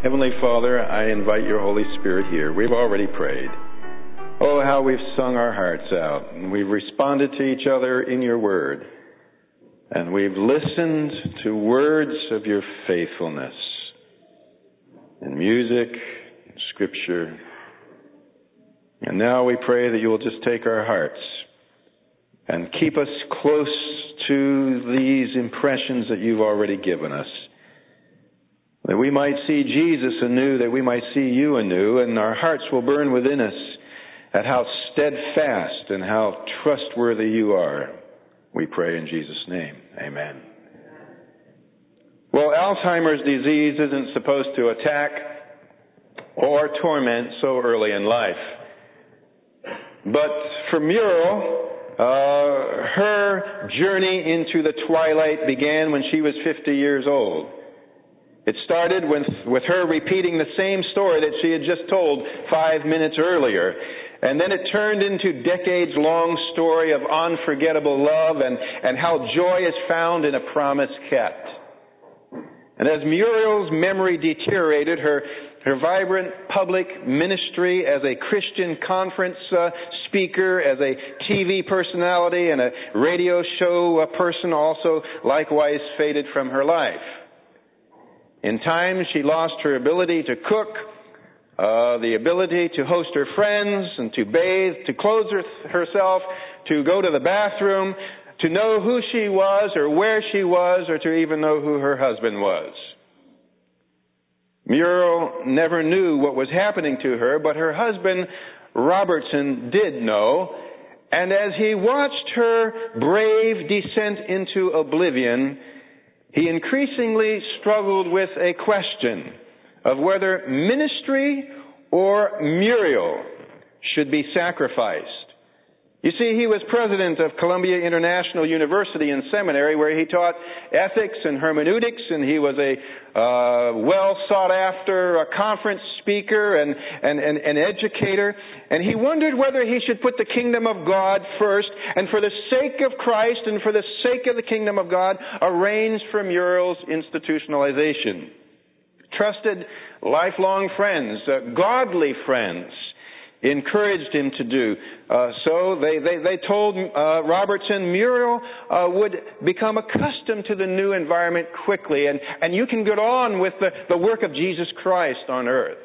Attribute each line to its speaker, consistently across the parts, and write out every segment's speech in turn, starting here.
Speaker 1: Heavenly Father, I invite your Holy Spirit here. We've already prayed. Oh, how we've sung our hearts out, and we've responded to each other in your word. And we've listened to words of your faithfulness in music, in scripture. And now we pray that you will just take our hearts and keep us close to these impressions that you've already given us. That we might see Jesus anew, that we might see you anew, and our hearts will burn within us at how steadfast and how trustworthy you are. We pray in Jesus' name. Amen. Well, Alzheimer's disease isn't supposed to attack or torment so early in life. But for Muriel, her journey into the twilight began when she was 50 years old. It started with her repeating the same story that she had just told 5 minutes earlier. And then it turned into decades-long story of unforgettable love and how joy is found in a promise kept. And as Muriel's memory deteriorated, her vibrant public ministry as a Christian conference speaker, as a TV personality, and a radio show person also likewise faded from her life. In time, she lost her ability to cook, the ability to host her friends and to bathe, to clothe herself, to go to the bathroom, to know who she was or where she was, or to even know who her husband was. Muriel never knew what was happening to her, but her husband, Robertson, did know. And as he watched her brave descent into oblivion, he increasingly struggled with a question of whether ministry or Muriel should be sacrificed. You see, he was president of Columbia International University and Seminary, where he taught ethics and hermeneutics, and he was a well-sought-after conference speaker and an educator. And he wondered whether he should put the kingdom of God first, and for the sake of Christ and for the sake of the kingdom of God, arrange for Muriel's institutionalization. Trusted, lifelong friends, godly friends, encouraged him to do. So they told Robertson, Muriel would become accustomed to the new environment quickly, and you can get on with the work of Jesus Christ on earth.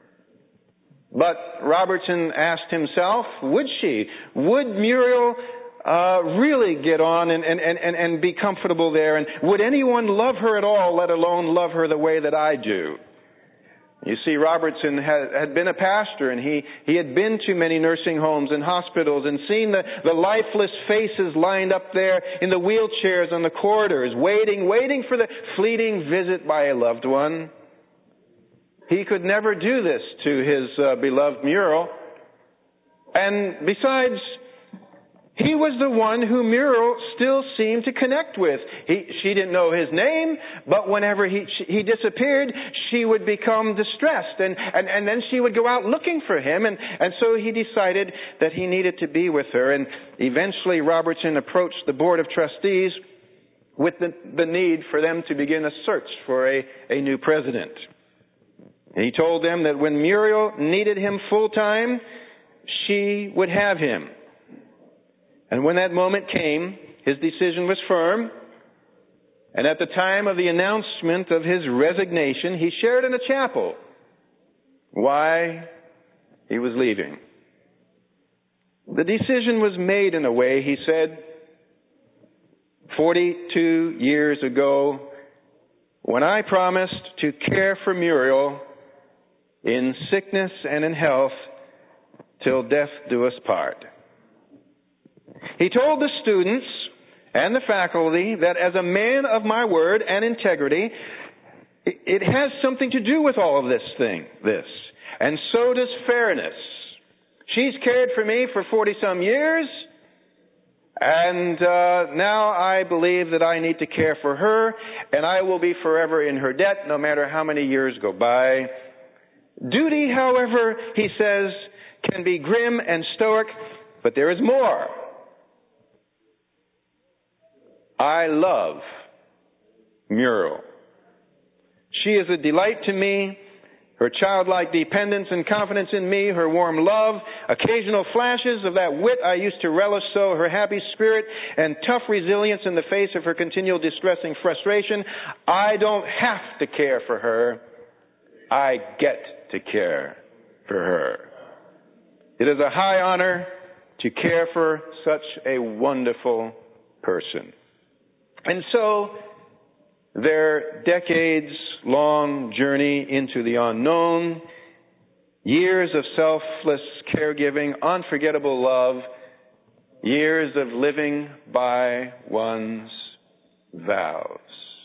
Speaker 1: But Robertson asked himself, would she? Would Muriel really get on and be comfortable there? And would anyone love her at all, let alone love her the way that I do? You see, Robertson had been a pastor, and he had been to many nursing homes and hospitals and seen the lifeless faces lined up there in the wheelchairs on the corridors, waiting for the fleeting visit by a loved one. He could never do this to his beloved Muriel. And besides, he was the one who Muriel still seemed to connect with. She didn't know his name, but whenever he disappeared, she would become distressed, and then she would go out looking for him, and so he decided that he needed to be with her. And eventually Robertson approached the Board of Trustees with the need for them to begin a search for a new president. And he told them that when Muriel needed him full-time, she would have him. And when that moment came, his decision was firm. And at the time of the announcement of his resignation, he shared in a chapel why he was leaving. The decision was made in a way, he said, 42 years ago, when I promised to care for Muriel in sickness and in health till death do us part. He told the students and the faculty that as a man of my word and integrity, it has something to do with all of this. And so does fairness. She's cared for me for 40-some years, and now I believe that I need to care for her, and I will be forever in her debt, no matter how many years go by. Duty, however, he says, can be grim and stoic, but there is more. I love Muriel. She is a delight to me, her childlike dependence and confidence in me, her warm love, occasional flashes of that wit I used to relish so, her happy spirit and tough resilience in the face of her continual distressing frustration. I don't have to care for her. I get to care for her. It is a high honor to care for such a wonderful person. And so, their decades-long journey into the unknown, years of selfless caregiving, unforgettable love, years of living by one's vows.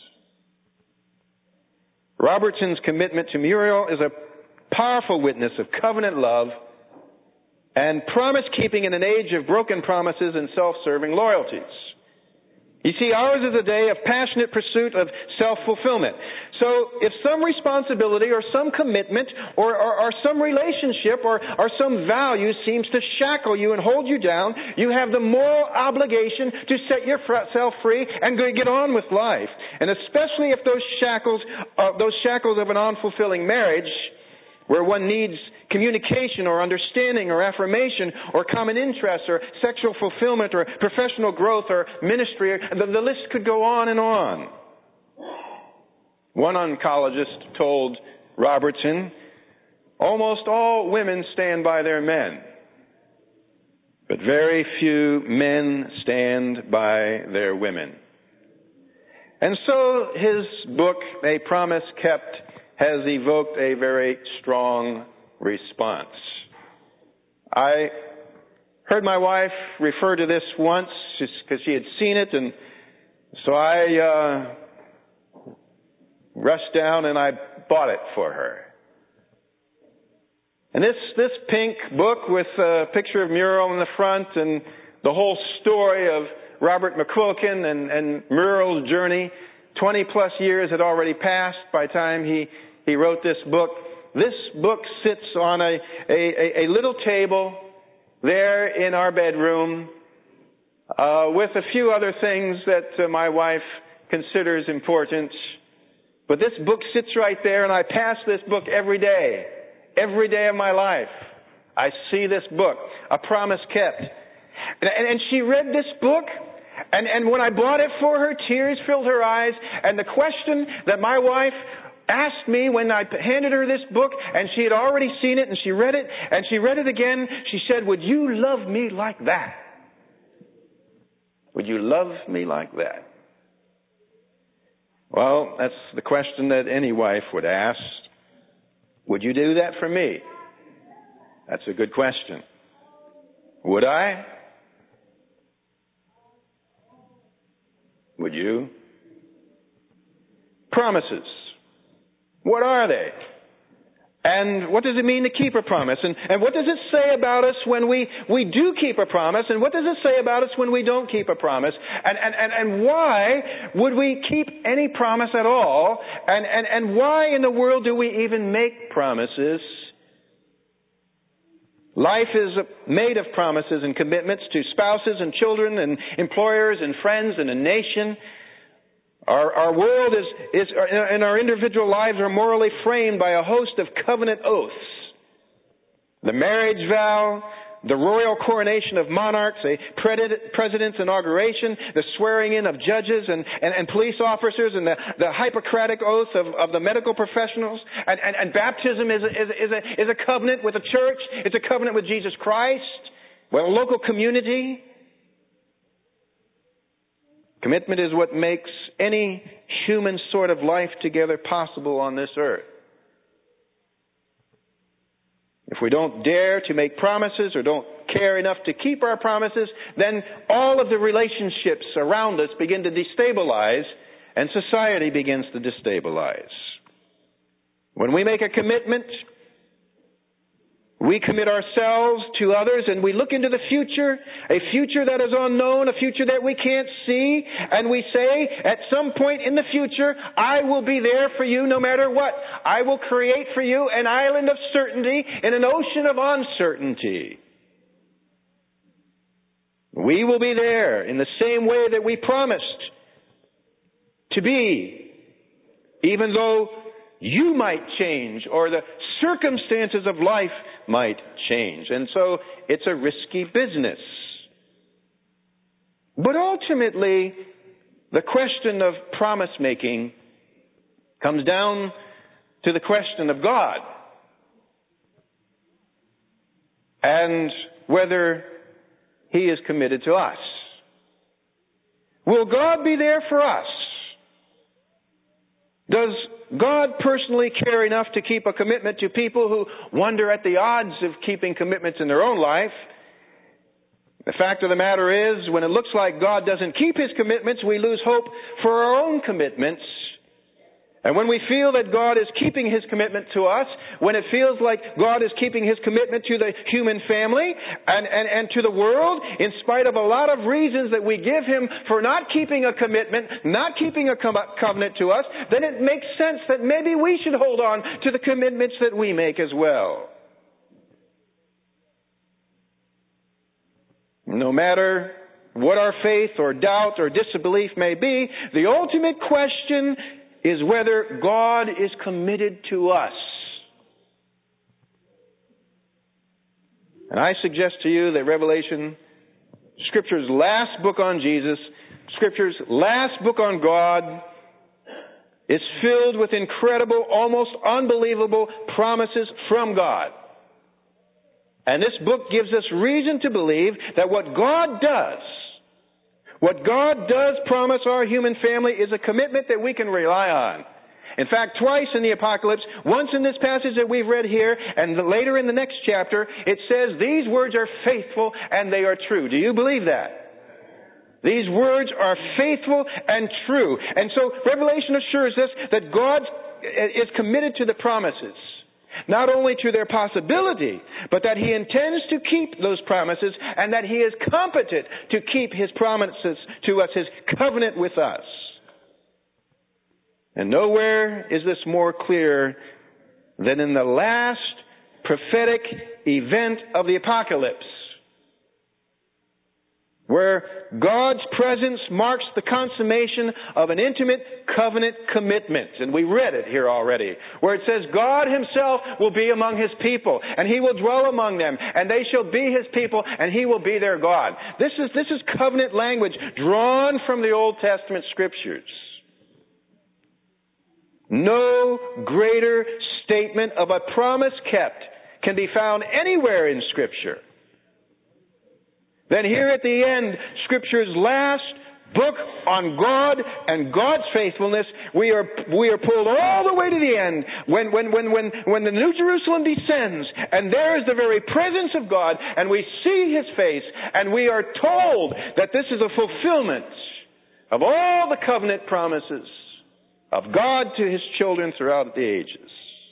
Speaker 1: Robertson's commitment to Muriel is a powerful witness of covenant love and promise-keeping in an age of broken promises and self-serving loyalties. You see, ours is a day of passionate pursuit of self-fulfillment. So if some responsibility or some commitment or some relationship or some value seems to shackle you and hold you down, you have the moral obligation to set yourself free and get on with life. And especially if those shackles of an unfulfilling marriage, where one needs communication or understanding or affirmation or common interests or sexual fulfillment or professional growth or ministry, the list could go on and on. One oncologist told Robertson, almost all women stand by their men, but very few men stand by their women. And so his book, A Promise Kept, has evoked a very strong response. I heard my wife refer to this once because she had seen it, and so I rushed down and I bought it for her. And this pink book with a picture of Muriel in the front and the whole story of Robert McQuilkin and Muriel's journey, 20 plus years had already passed by the time he wrote this book. This book sits on a little table there in our bedroom with a few other things that my wife considers important. But this book sits right there, and I pass this book every day of my life. I see this book, A Promise Kept. And she read this book, and when I bought it for her, tears filled her eyes. And the question that my wife asked me when I handed her this book, and she had already seen it, and she read it, and she read it again, she said, "Would you love me like that? Would you love me like that?" Well, that's the question that any wife would ask. Would you do that for me? That's a good question. Would I? Would you? Promises. What are they? And what does it mean to keep a promise? And what does it say about us when we do keep a promise? And what does it say about us when we don't keep a promise? And why would we keep any promise at all? And why in the world do we even make promises? Life is made of promises and commitments to spouses and children and employers and friends and a nation. Our world is and our individual lives are morally framed by a host of covenant oaths. The marriage vow, the royal coronation of monarchs, a president's inauguration, the swearing in of judges and police officers, and the Hippocratic oath of the medical professionals. And baptism is a covenant with the church. It's a covenant with Jesus Christ, with a local community. Commitment is what makes any human sort of life together possible on this earth. If we don't dare to make promises or don't care enough to keep our promises, then all of the relationships around us begin to destabilize and society begins to destabilize. When we make a commitment, we commit ourselves to others and we look into the future, a future that is unknown, a future that we can't see, and we say, at some point in the future, I will be there for you no matter what. I will create for you an island of certainty in an ocean of uncertainty. We will be there in the same way that we promised to be, even though you might change, or the circumstances of life might change. And so it's a risky business. But ultimately, the question of promise making comes down to the question of God and whether He is committed to us. Will God be there for us? Does God personally care enough to keep a commitment to people who wonder at the odds of keeping commitments in their own life? The fact of the matter is, when it looks like God doesn't keep His commitments, we lose hope for our own commitments. And when we feel that God is keeping His commitment to us, when it feels like God is keeping His commitment to the human family and to the world, in spite of a lot of reasons that we give Him for not keeping a commitment, not keeping a covenant to us, then it makes sense that maybe we should hold on to the commitments that we make as well. No matter what our faith or doubt or disbelief may be, the ultimate question is whether God is committed to us. And I suggest to you that Revelation, Scripture's last book on Jesus, Scripture's last book on God, is filled with incredible, almost unbelievable promises from God. And this book gives us reason to believe that what God does promise our human family is a commitment that we can rely on. In fact, twice in the Apocalypse, once in this passage that we've read here, and later in the next chapter, it says these words are faithful and they are true. Do you believe that? These words are faithful and true. And so Revelation assures us that God is committed to the promises. Not only to their possibility, but that He intends to keep those promises and that He is competent to keep His promises to us, His covenant with us. And nowhere is this more clear than in the last prophetic event of the Apocalypse, where God's presence marks the consummation of an intimate covenant commitment. And we read it here already, where it says God Himself will be among His people, and He will dwell among them, and they shall be His people, and He will be their God. This is covenant language drawn from the Old Testament Scriptures. No greater statement of a promise kept can be found anywhere in Scripture. Then here at the end, Scripture's last book on God and God's faithfulness, we are pulled all the way to the end when the New Jerusalem descends, and there is the very presence of God, and we see His face, and we are told that this is a fulfillment of all the covenant promises of God to His children throughout the ages.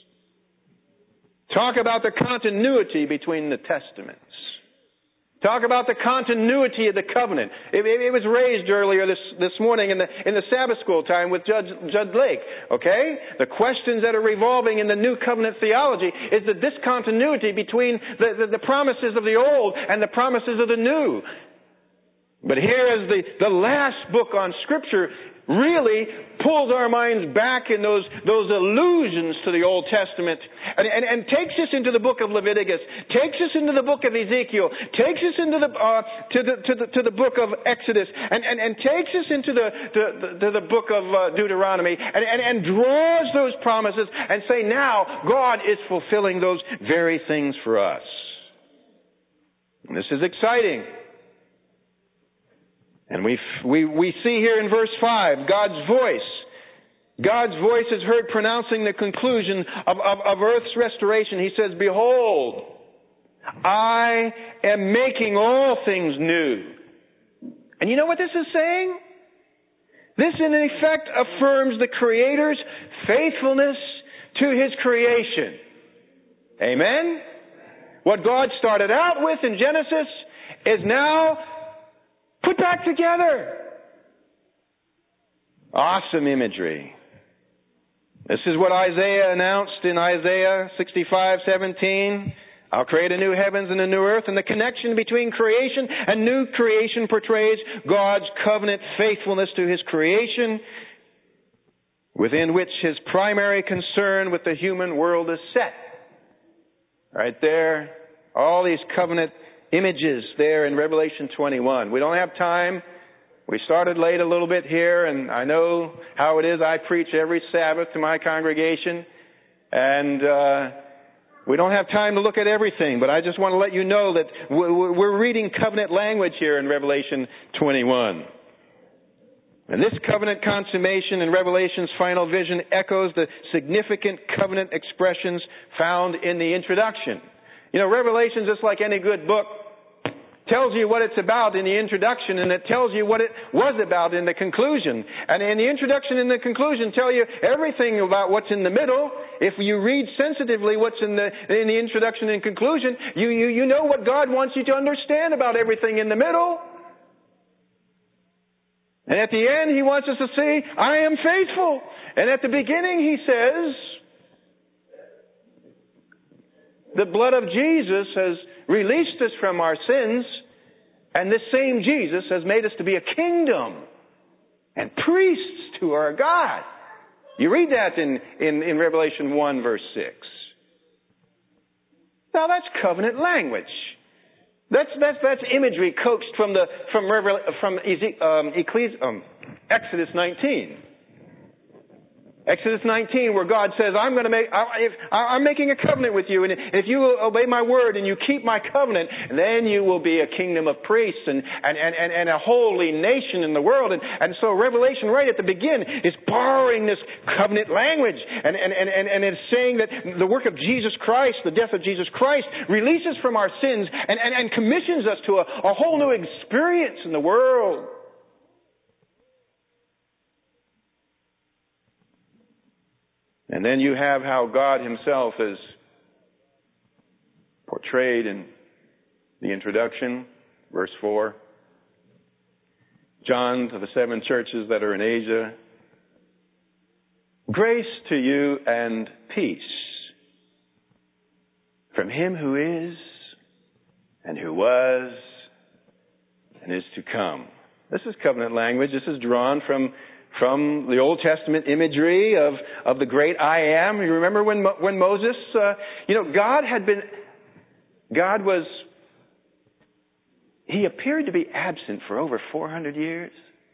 Speaker 1: Talk about the continuity between the Testaments. Talk about the continuity of the covenant. It was raised earlier this morning in the Sabbath school time with Judge Lake. Okay? The questions that are revolving in the new covenant theology is the discontinuity between the promises of the old and the promises of the new. But here is the last book on Scripture really pulls our minds back in those allusions to the Old Testament and takes us into the book of Leviticus, takes us into the book of Ezekiel, takes us into the book of Exodus, and takes us into the book of Deuteronomy, and draws those promises and say, now God is fulfilling those very things for us. And this is exciting. And we see here in verse 5, God's voice. God's voice is heard pronouncing the conclusion of earth's restoration. He says, behold, I am making all things new. And you know what this is saying? This in effect affirms the Creator's faithfulness to His creation. Amen? What God started out with in Genesis is now put back together. Awesome imagery. This is what Isaiah announced in Isaiah 65:17. I'll create a new heavens and a new earth. And the connection between creation and new creation portrays God's covenant faithfulness to His creation, within which His primary concern with the human world is set. Right there. All these covenant images there in Revelation 21. We don't have time. We started late a little bit here, and I know how it is. I preach every Sabbath to my congregation, and we don't have time to look at everything, but I just want to let you know that we're reading covenant language here in Revelation 21. And this covenant consummation in Revelation's final vision echoes the significant covenant expressions found in the introduction. You know, Revelation, just like any good book, tells you what it's about in the introduction, and it tells you what it was about in the conclusion. And in the introduction and the conclusion tell you everything about what's in the middle. If you read sensitively what's in the introduction and conclusion, you know what God wants you to understand about everything in the middle. And at the end, He wants us to see, I am faithful. And at the beginning, He says, the blood of Jesus has released us from our sins, and this same Jesus has made us to be a kingdom and priests to our God. You read that in Revelation 1, verse 6. Now that's covenant language. That's imagery coaxed from Exodus 19. Exodus 19, where God says, I'm making a covenant with you, and if you obey my word and you keep my covenant, then you will be a kingdom of priests and a holy nation in the world. And so Revelation right at the beginning is borrowing this covenant language, and it's saying that the work of Jesus Christ, the death of Jesus Christ, releases from our sins and commissions us to a whole new experience in the world. And then you have how God Himself is portrayed in the introduction, verse 4. John, to the 7 churches that are in Asia, grace to you and peace from Him who is, and who was, and is to come. This is covenant language. This is drawn from the Old Testament imagery of the great I Am. You remember when Moses, He appeared to be absent for over 400 years.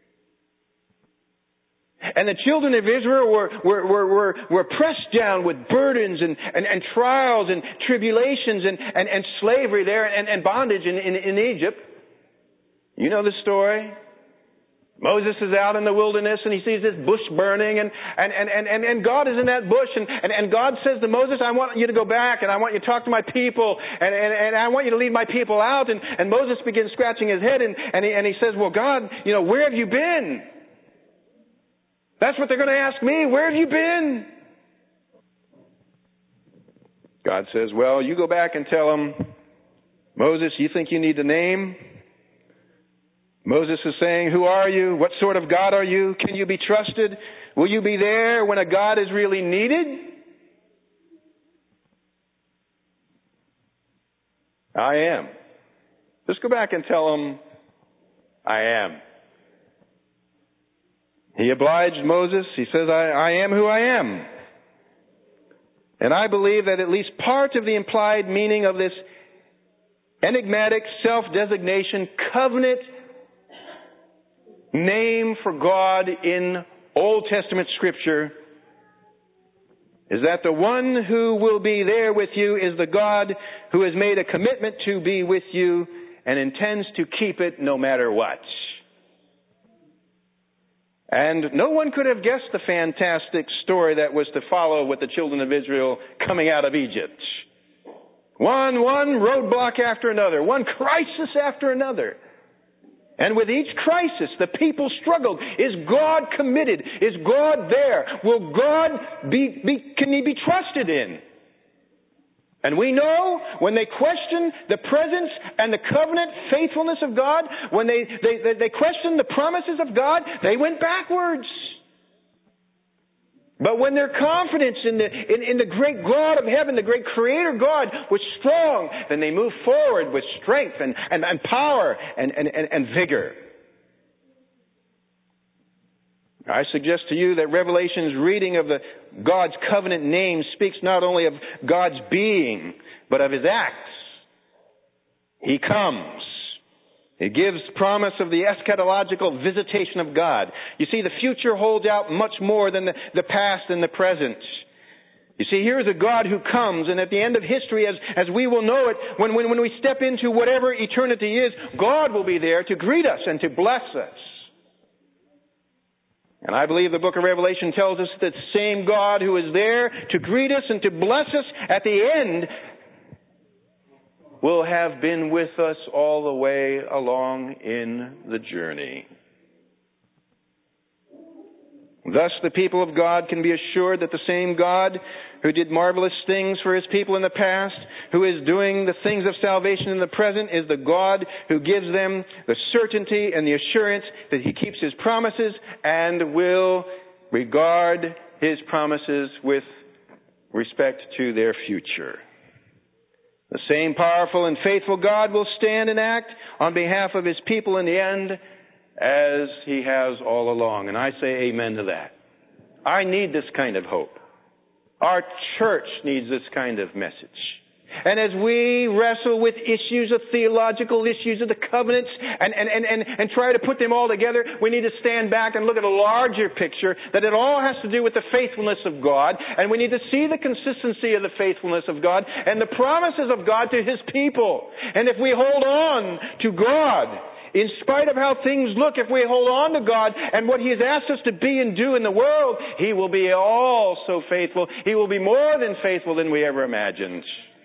Speaker 1: And the children of Israel were pressed down with burdens and trials and tribulations and slavery there and bondage in Egypt. You know the story. Moses is out in the wilderness and he sees this bush burning and God is in that bush and God says to Moses, I want you to go back and I want you to talk to my people and I want you to lead my people out. And Moses begins scratching his head and he says, well, God, where have you been? That's what they're going to ask me. Where have you been? God says, well, you go back and tell them, Moses, you think you need a name? Moses is saying, who are you? What sort of God are you? Can you be trusted? Will you be there when a God is really needed? I am. Just go back and tell him, I am. He obliged Moses. He says, I am who I am. And I believe that at least part of the implied meaning of this enigmatic self-designation covenant name for God in Old Testament Scripture is that the one who will be there with you is the God who has made a commitment to be with you and intends to keep it no matter what. And no one could have guessed the fantastic story that was to follow with the children of Israel coming out of Egypt. One roadblock after another, one crisis after another. And with each crisis, the people struggled. Is God committed? Is God there? Will God can He be trusted in? And we know when they question the presence and the covenant faithfulness of God, when they questioned the promises of God, they went backwards. But when their confidence in the great God of heaven, the great Creator God, was strong, then they moved forward with strength and power and vigor. I suggest to you that Revelation's reading of God's covenant name speaks not only of God's being, but of His acts. He comes. It gives promise of the eschatological visitation of God. You see, the future holds out much more than the past and the present. You see, here is a God who comes, and at the end of history, as we will know it, when we step into whatever eternity is, God will be there to greet us and to bless us. And I believe the book of Revelation tells us that the same God who is there to greet us and to bless us at the end will have been with us all the way along in the journey. Thus, the people of God can be assured that the same God who did marvelous things for His people in the past, who is doing the things of salvation in the present, is the God who gives them the certainty and the assurance that He keeps His promises and will regard His promises with respect to their future. The same powerful and faithful God will stand and act on behalf of His people in the end as He has all along. And I say amen to that. I need this kind of hope. Our church needs this kind of message. And as we wrestle with issues of theological issues of the covenants and try to put them all together, we need to stand back and look at a larger picture that it all has to do with the faithfulness of God. And we need to see the consistency of the faithfulness of God and the promises of God to His people. And if we hold on to God, in spite of how things look, if we hold on to God and what He has asked us to be and do in the world, He will be all so faithful. He will be more than faithful than we ever imagined.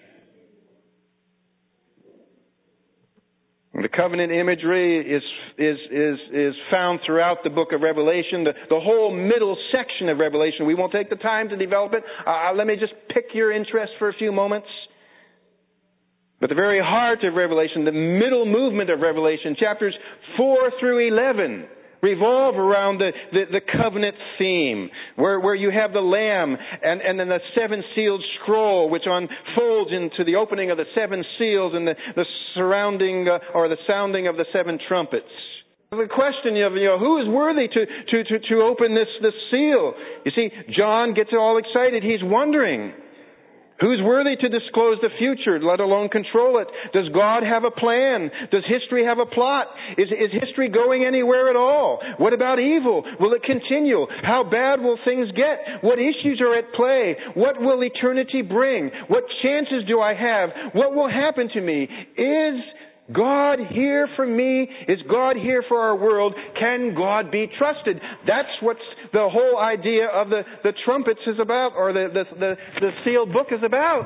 Speaker 1: The covenant imagery is found throughout the book of Revelation, the whole middle section of Revelation. We won't take the time to develop it. Let me just pick your interest for a few moments. But the very heart of Revelation, the middle movement of Revelation, chapters 4 through 11, revolve around the covenant theme, where you have the Lamb and then the seven-sealed scroll, which unfolds into the opening of the seven seals and the surrounding or the sounding of the seven trumpets. The question of, who is worthy to open this seal? You see, John gets all excited. He's wondering, who's worthy to disclose the future, let alone control it? Does God have a plan? Does history have a plot? Is history going anywhere at all? What about evil? Will it continue? How bad will things get? What issues are at play? What will eternity bring? What chances do I have? What will happen to me? Is God here for me? Is God here for our world? Can God be trusted? That's what the whole idea of the trumpets is about, or the sealed book is about.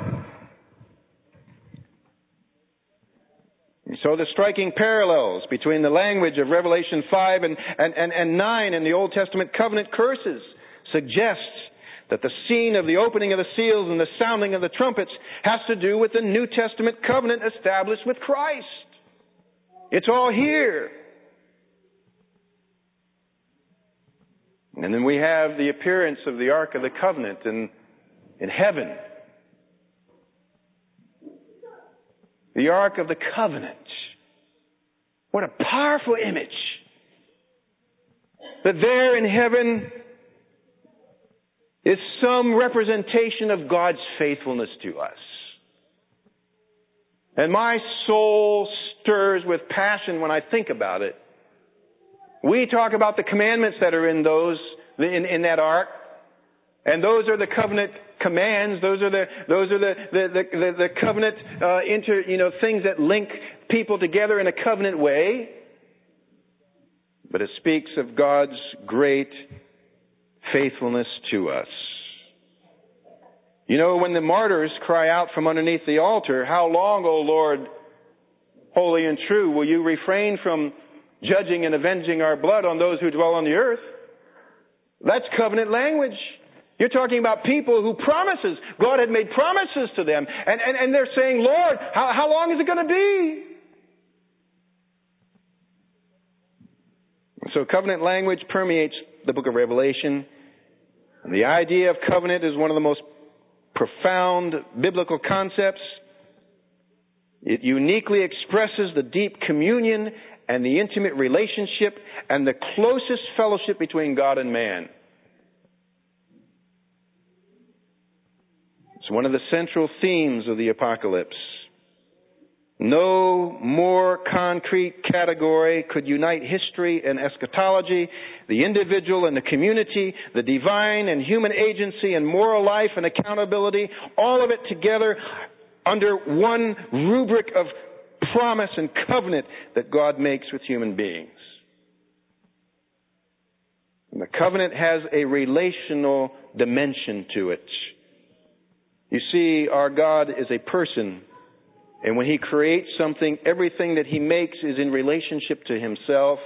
Speaker 1: So the striking parallels between the language of Revelation 5 and 9 in the Old Testament covenant curses suggests that the scene of the opening of the seals and the sounding of the trumpets has to do with the New Testament covenant established with Christ. It's all here. And then we have the appearance of the Ark of the Covenant in heaven. The Ark of the Covenant. What a powerful image. That there in heaven is some representation of God's faithfulness to us. And my soul stirs with passion when I think about it. We talk about the commandments that are in that ark, and those are the covenant commands. Those are the covenant things that link people together in a covenant way. But it speaks of God's great faithfulness to us. When the martyrs cry out from underneath the altar, "How long, O Lord, holy and true, will you refrain from judging and avenging our blood on those who dwell on the earth?" That's covenant language. You're talking about people who promises. God had made promises to them. And they're saying, "Lord, how long is it going to be?" So covenant language permeates the book of Revelation. And the idea of covenant is one of the most profound biblical concepts. It uniquely expresses the deep communion and the intimate relationship and the closest fellowship between God and man. It's one of the central themes of the apocalypse. No more concrete category could unite history and eschatology, the individual and the community, the divine and human agency and moral life and accountability, all of it together under one rubric of promise and covenant that God makes with human beings. And the covenant has a relational dimension to it. You see, our God is a person. And when He creates something, everything that He makes is in relationship to Himself.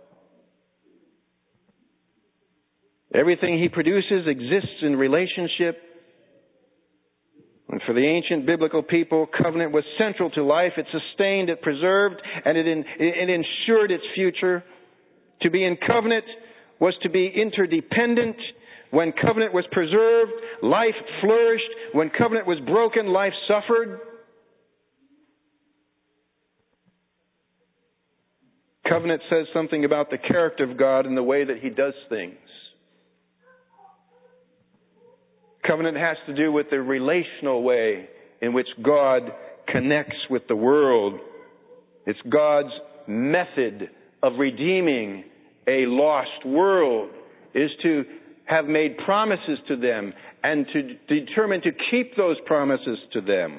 Speaker 1: Everything He produces exists in relationship. And for the ancient biblical people, covenant was central to life. It sustained, it preserved, and it ensured its future. To be in covenant was to be interdependent. When covenant was preserved, life flourished. When covenant was broken, life suffered. Covenant says something about the character of God and the way that He does things. Covenant has to do with the relational way in which God connects with the world. It's God's method of redeeming a lost world is to have made promises to them and to determine to keep those promises to them.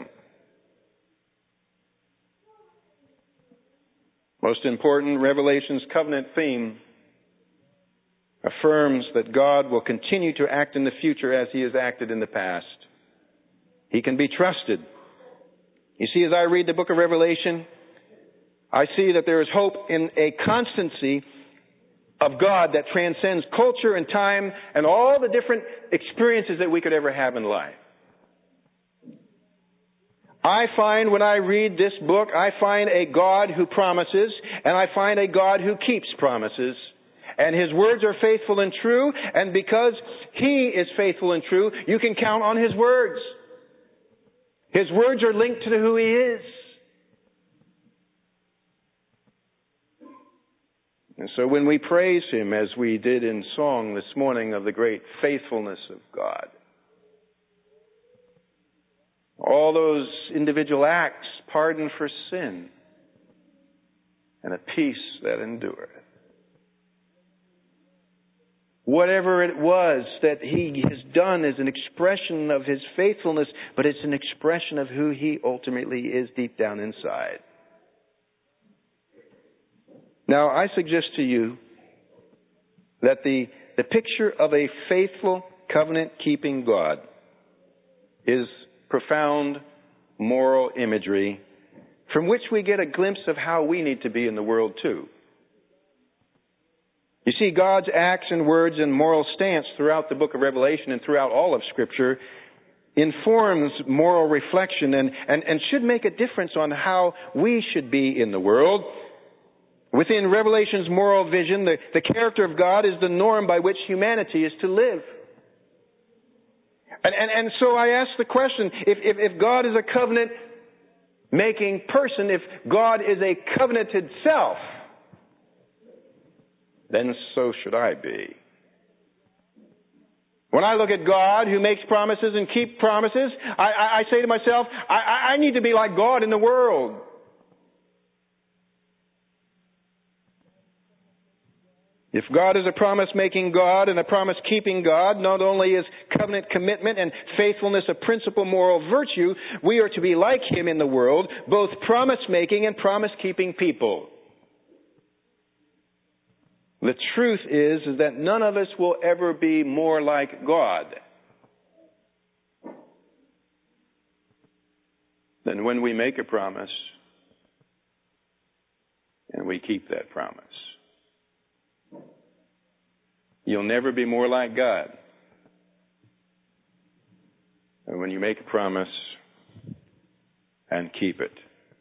Speaker 1: Most important, Revelation's covenant theme affirms that God will continue to act in the future as He has acted in the past. He can be trusted. You see, as I read the book of Revelation, I see that there is hope in a constancy of God that transcends culture and time and all the different experiences that we could ever have in life. I find when I read this book, I find a God who promises, and I find a God who keeps promises. And His words are faithful and true, and because He is faithful and true, you can count on His words. His words are linked to who He is. And so when we praise Him, as we did in song this morning of the great faithfulness of God, all those individual acts, pardon for sin, and a peace that endureth. Whatever it was that He has done is an expression of His faithfulness, but it's an expression of who He ultimately is deep down inside. Now, I suggest to you that the picture of a faithful, covenant-keeping God is profound moral imagery from which we get a glimpse of how we need to be in the world too. You see, God's acts and words and moral stance throughout the book of Revelation and throughout all of Scripture informs moral reflection and should make a difference on how we should be in the world. Within Revelation's moral vision, the character of God is the norm by which humanity is to live. And so I ask the question, if God is a covenant-making person, if God is a covenanted self, then so should I be. When I look at God who makes promises and keeps promises, I say to myself, I need to be like God in the world. If God is a promise-making God and a promise-keeping God, not only is covenant commitment and faithfulness a principal moral virtue, we are to be like Him in the world, both promise-making and promise-keeping people. The truth is that none of us will ever be more like God than when we make a promise and we keep that promise. You'll never be more like God than when you make a promise and keep it.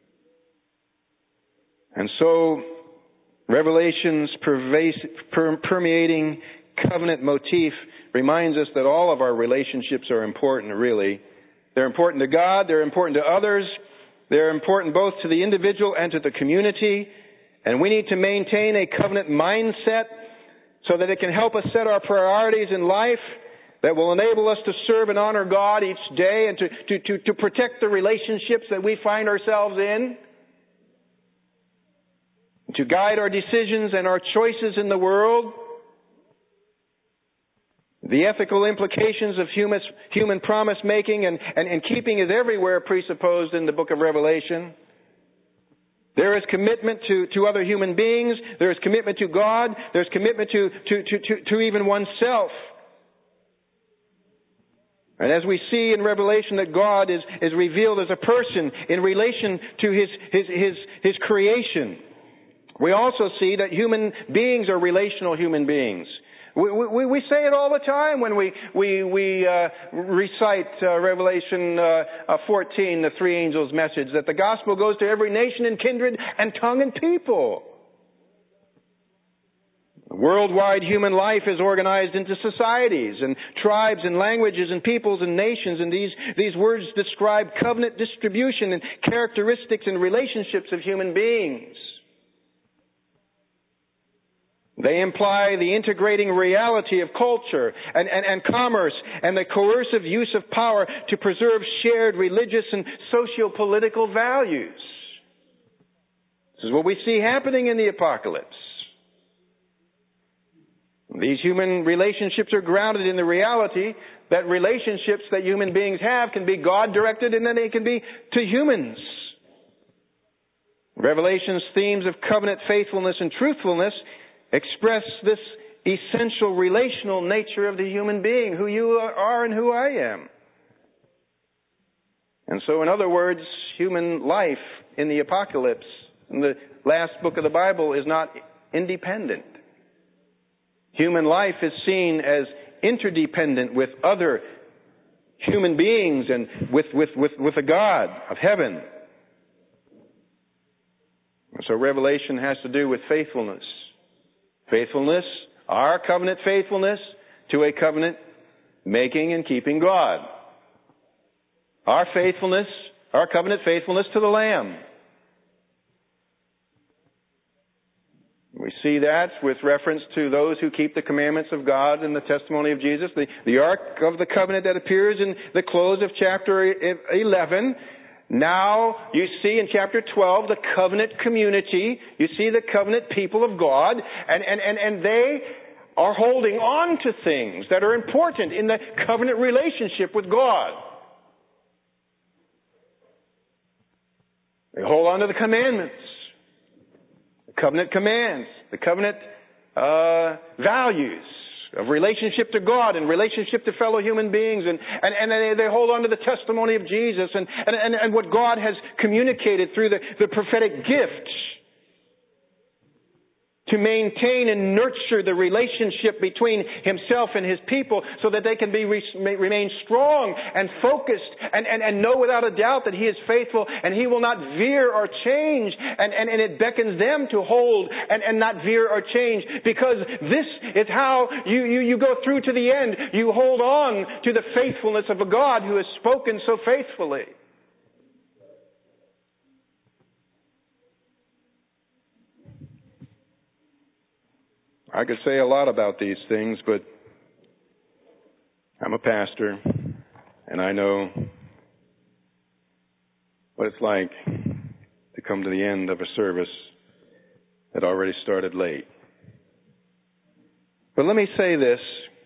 Speaker 1: And so, Revelation's permeating covenant motif reminds us that all of our relationships are important, really. They're important to God, they're important to others, they're important both to the individual and to the community, and we need to maintain a covenant mindset so that it can help us set our priorities in life, that will enable us to serve and honor God each day and to protect the relationships that we find ourselves in, to guide our decisions and our choices in the world. The ethical implications of human promise making and keeping is everywhere presupposed in the book of Revelation. There is commitment to other human beings. There is commitment to God. There's commitment to even oneself. And as we see in Revelation that God is revealed as a person in relation to His creation, we also see that human beings are relational human beings. We say it all the time when we recite Revelation 14, the three angels' message, that the gospel goes to every nation and kindred and tongue and people. Worldwide human life is organized into societies and tribes and languages and peoples and nations, and these words describe covenant distribution and characteristics and relationships of human beings. They imply the integrating reality of culture and commerce and the coercive use of power to preserve shared religious and socio-political values. This is what we see happening in the apocalypse. These human relationships are grounded in the reality that relationships that human beings have can be God-directed and then they can be to humans. Revelation's themes of covenant faithfulness and truthfulness express this essential relational nature of the human being, who you are and who I am. And so, in other words, human life in the apocalypse, in the last book of the Bible, is not independent. Human life is seen as interdependent with other human beings and with a God of heaven. And so Revelation has to do with faithfulness. Faithfulness, our covenant faithfulness to a covenant making and keeping God. Our faithfulness, our covenant faithfulness to the Lamb. We see that with reference to those who keep the commandments of God and the testimony of Jesus. The Ark of the Covenant that appears in the close of chapter 11. Now, you see in chapter 12 the covenant community. You see the covenant people of God. And they are holding on to things that are important in the covenant relationship with God. They hold on to the commandments. The covenant commands. The covenant values of relationship to God and relationship to fellow human beings, and they hold on to the testimony of Jesus and what God has communicated through the prophetic gifts to maintain and nurture the relationship between Himself and His people so that they can remain strong and focused and know without a doubt that He is faithful and He will not veer or change, and it beckons them to hold and not veer or change, because this is how you go through to the end. You hold on to the faithfulness of a God who has spoken so faithfully. I could say a lot about these things, but I'm a pastor, and I know what it's like to come to the end of a service that already started late. But let me say this,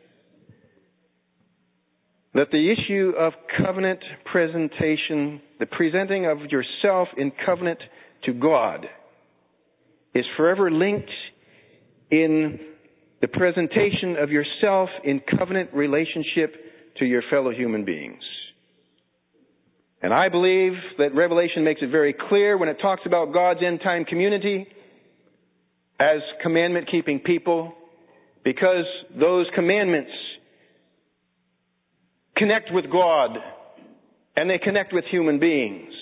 Speaker 1: that the issue of covenant presentation, the presenting of yourself in covenant to God, is forever linked in the presentation of yourself in covenant relationship to your fellow human beings. And I believe that Revelation makes it very clear when it talks about God's end-time community as commandment-keeping people, because those commandments connect with God and they connect with human beings.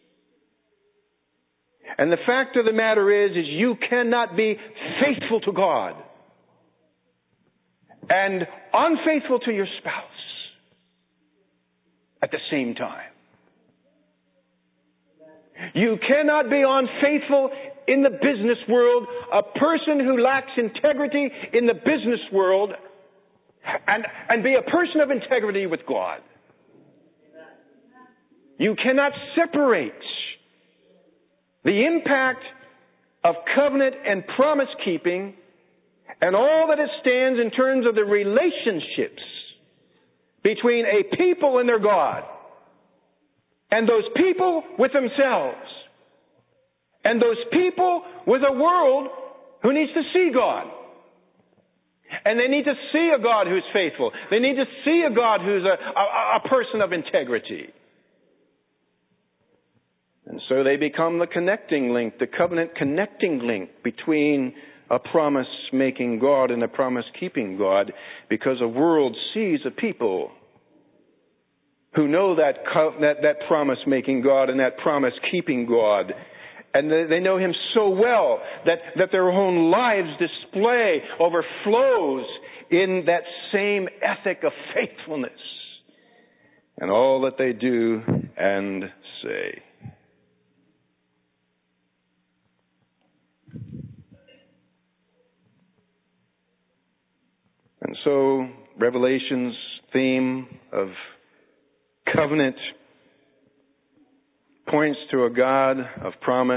Speaker 1: And the fact of the matter is you cannot be faithful to God and unfaithful to your spouse at the same time. You cannot be unfaithful in the business world. A person who lacks integrity in the business world and be a person of integrity with God. You cannot separate the impact of covenant and promise keeping and all that it stands in terms of the relationships between a people and their God, and those people with themselves, and those people with a world who needs to see God. And they need to see a God who's faithful. They need to see a God who's a person of integrity. And so they become the connecting link, the covenant connecting link between a promise-making God and a promise-keeping God, because a world sees a people who know that promise-making God and that promise-keeping God. And they know Him so well that their own lives display, overflows in that same ethic of faithfulness in all that they do and say. And so, Revelation's theme of covenant points to a God of promise,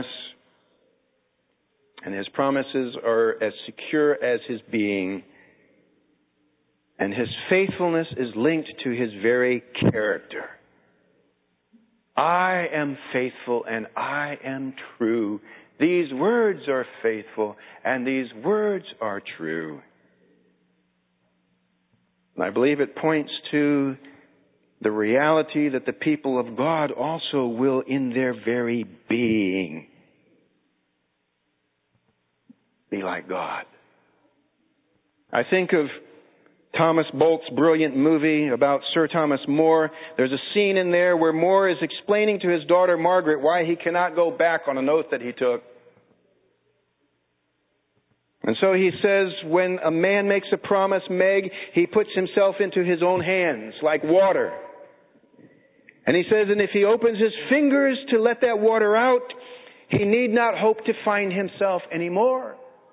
Speaker 1: and His promises are as secure as His being, and His faithfulness is linked to His very character. I am faithful and I am true. These words are faithful and these words are true. And I believe it points to the reality that the people of God also will, in their very being, be like God. I think of Thomas Bolt's brilliant movie about Sir Thomas More. There's a scene in there where More is explaining to his daughter Margaret why he cannot go back on an oath that he took. And so he says, when a man makes a promise, Meg, he puts himself into his own hands like water. And he says, and if he opens his fingers to let that water out, he need not hope to find himself anymore.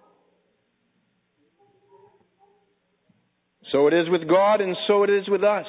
Speaker 1: So it is with God, and so it is with us.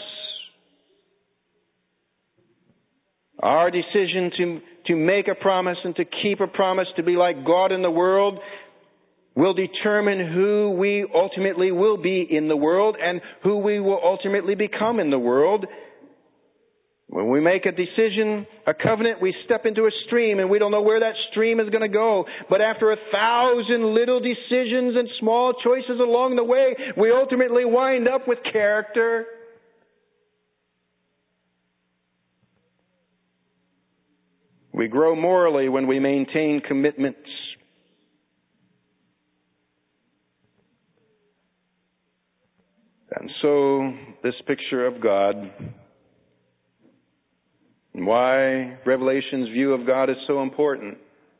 Speaker 1: Our decision to make a promise and to keep a promise to be like God in the world will determine who we ultimately will be in the world and who we will ultimately become in the world. When we make a decision, a covenant, we step into a stream and we don't know where that stream is going to go. But after 1,000 little decisions and small choices along the way, we ultimately wind up with character. We grow morally when we maintain commitments. And so, this picture of God, and why Revelation's view of God is so important.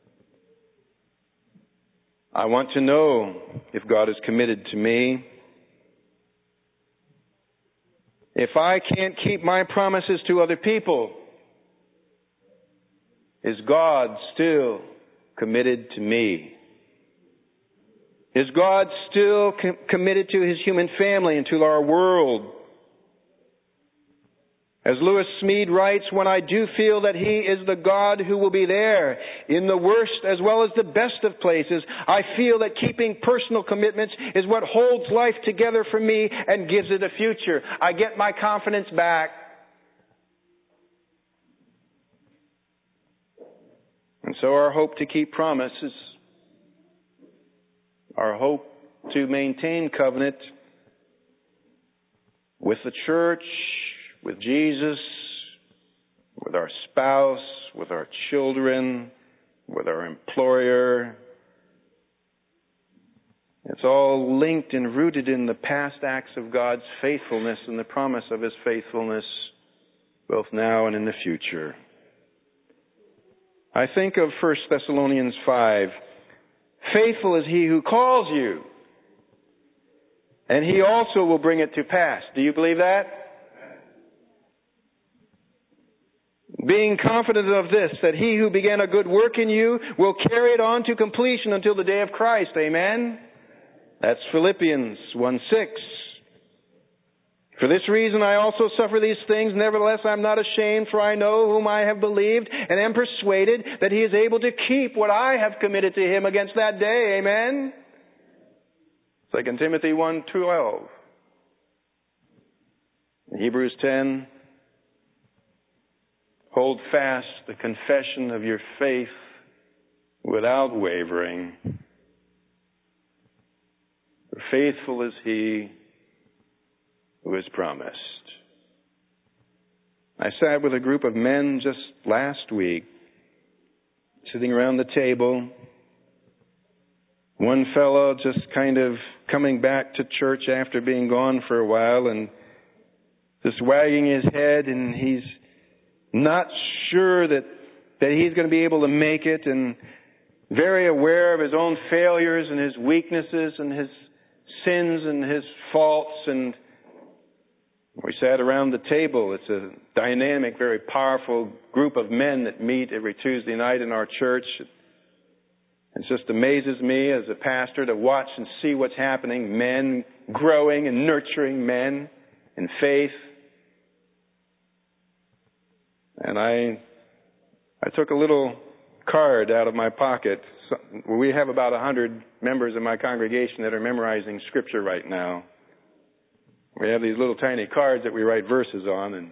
Speaker 1: I want to know if God is committed to me. If I can't keep my promises to other people, is God still committed to me? Is God still committed to His human family and to our world? As Lewis Smead writes, when I do feel that He is the God who will be there in the worst as well as the best of places, I feel that keeping personal commitments is what holds life together for me and gives it a future. I get my confidence back. And so our hope to keep promises, our hope to maintain covenant with the church, with Jesus, with our spouse, with our children, with our employer. It's all linked and rooted in the past acts of God's faithfulness and the promise of His faithfulness, both now and in the future. I think of 1 Thessalonians 5. Faithful is He who calls you, and He also will bring it to pass. Do you believe that? Being confident of this, that He who began a good work in you will carry it on to completion until the day of Christ. Amen? That's Philippians 1:6. For this reason I also suffer these things. Nevertheless, I am not ashamed, for I know whom I have believed, and am persuaded that He is able to keep what I have committed to Him against that day. Amen? 2 Timothy 1:12. In Hebrews 10, hold fast the confession of your faith without wavering. For faithful is He who has promised. I sat with a group of men just last week, sitting around the table. One fellow just kind of coming back to church after being gone for a while and just wagging his head, and he's not sure that he's going to be able to make it, and very aware of his own failures and his weaknesses and his sins and his faults. And we sat around the table. It's a dynamic, very powerful group of men that meet every Tuesday night in our church. It just amazes me as a pastor to watch and see what's happening. Men growing and nurturing men in faith. And I took a little card out of my pocket. We have about 100 members of my congregation that are memorizing Scripture right now. We have these little tiny cards that we write verses on, and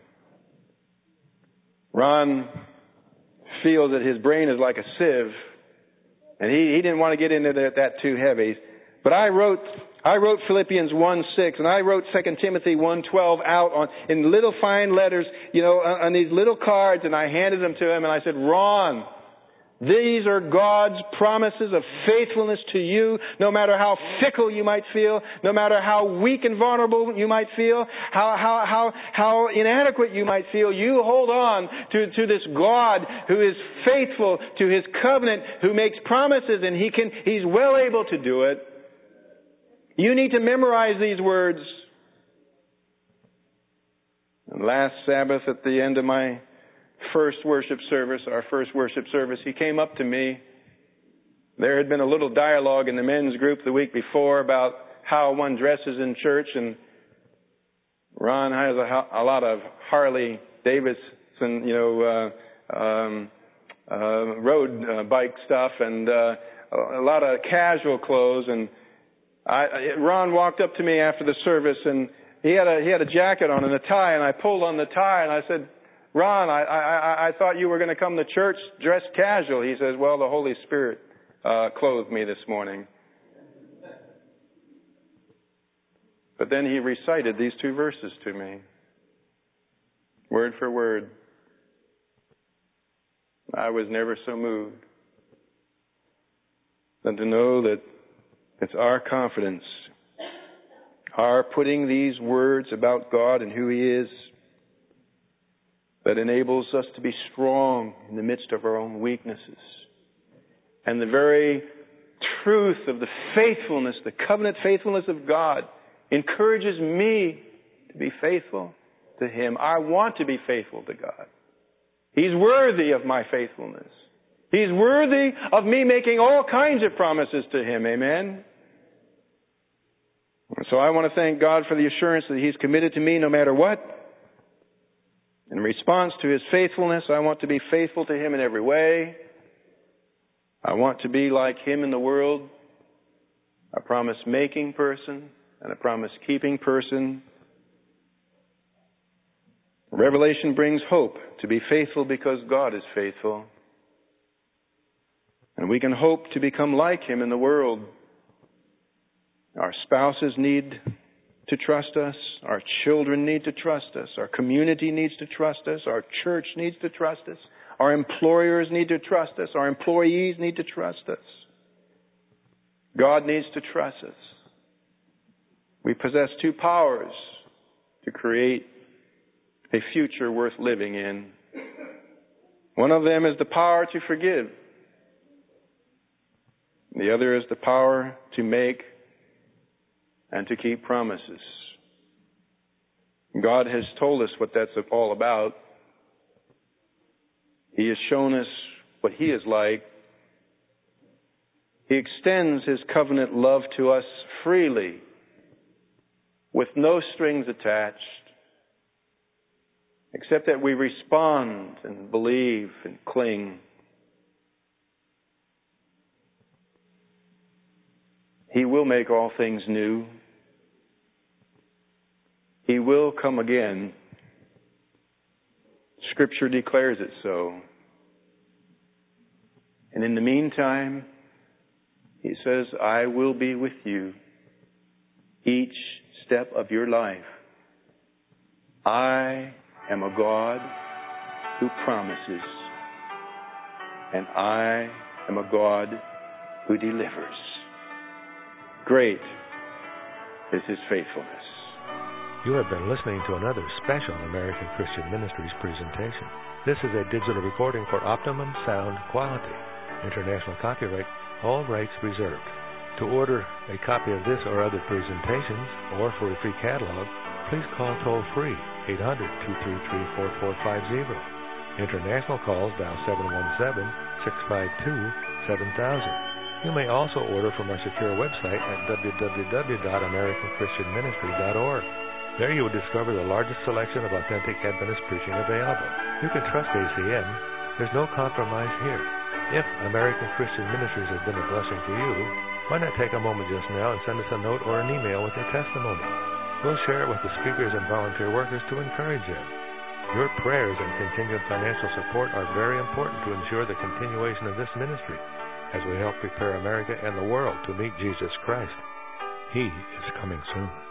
Speaker 1: Ron feels that his brain is like a sieve, and he didn't want to get into that too heavy. But I wrote Philippians 1:6, and I wrote 2 Timothy 1:12 out in little fine letters, on these little cards, and I handed them to him, and I said, Ron, these are God's promises of faithfulness to you, no matter how fickle you might feel, no matter how weak and vulnerable you might feel, how inadequate you might feel. You hold on to this God who is faithful to His covenant, who makes promises, and He's well able to do it. You need to memorize these words. And last Sabbath, at the end of my our first worship service, he came up to me. There had been a little dialogue in the men's group the week before about how one dresses in church, and Ron has a lot of Harley Davidson, road bike stuff, and a lot of casual clothes. And Ron walked up to me after the service, and he had a jacket on and a tie, and I pulled on the tie, and I said, Ron, I thought you were going to come to church dressed casual. He says, well, the Holy Spirit clothed me this morning. But then he recited these two verses to me, word for word. I was never so moved than to know that it's our confidence, our putting these words about God and who He is, that enables us to be strong in the midst of our own weaknesses. And the very truth of the faithfulness, the covenant faithfulness of God, encourages me to be faithful to Him. I want to be faithful to God. He's worthy of my faithfulness. He's worthy of me making all kinds of promises to Him. Amen? So I want to thank God for the assurance that He's committed to me no matter what. In response to His faithfulness, I want to be faithful to Him in every way. I want to be like Him in the world, a promise-making person and a promise-keeping person. Revelation brings hope to be faithful because God is faithful. And we can hope to become like Him in the world. Our spouses need to trust us. Our children need to trust us. Our community needs to trust us. Our church needs to trust us. Our employers need to trust us. Our employees need to trust us. God needs to trust us. We possess two powers to create a future worth living in. One of them is the power to forgive. The other is the power to make and to keep promises. God has told us what that's all about. He has shown us what He is like. He extends His covenant love to us freely. with no strings attached, except that we respond and believe and cling. He will make all things new. He will come again. Scripture declares it so. And in the meantime, He says, I will be with you each step of your life. I am a God who promises, and I am a God who delivers. Great is His faithfulness.
Speaker 2: You have been listening to another special American Christian Ministries presentation. This is a digital recording for optimum sound quality. International copyright, all rights reserved. To order a copy of this or other presentations, or for a free catalog, please call toll-free 800-233-4450. International calls dial 717-652-7000. You may also order from our secure website at www.americanchristianministry.org. There you will discover the largest selection of authentic Adventist preaching available. You can trust ACM. There's no compromise here. If American Christian Ministries has been a blessing to you, why not take a moment just now and send us a note or an email with your testimony? We'll share it with the speakers and volunteer workers to encourage you. Your prayers and continued financial support are very important to ensure the continuation of this ministry as we help prepare America and the world to meet Jesus Christ. He is coming soon.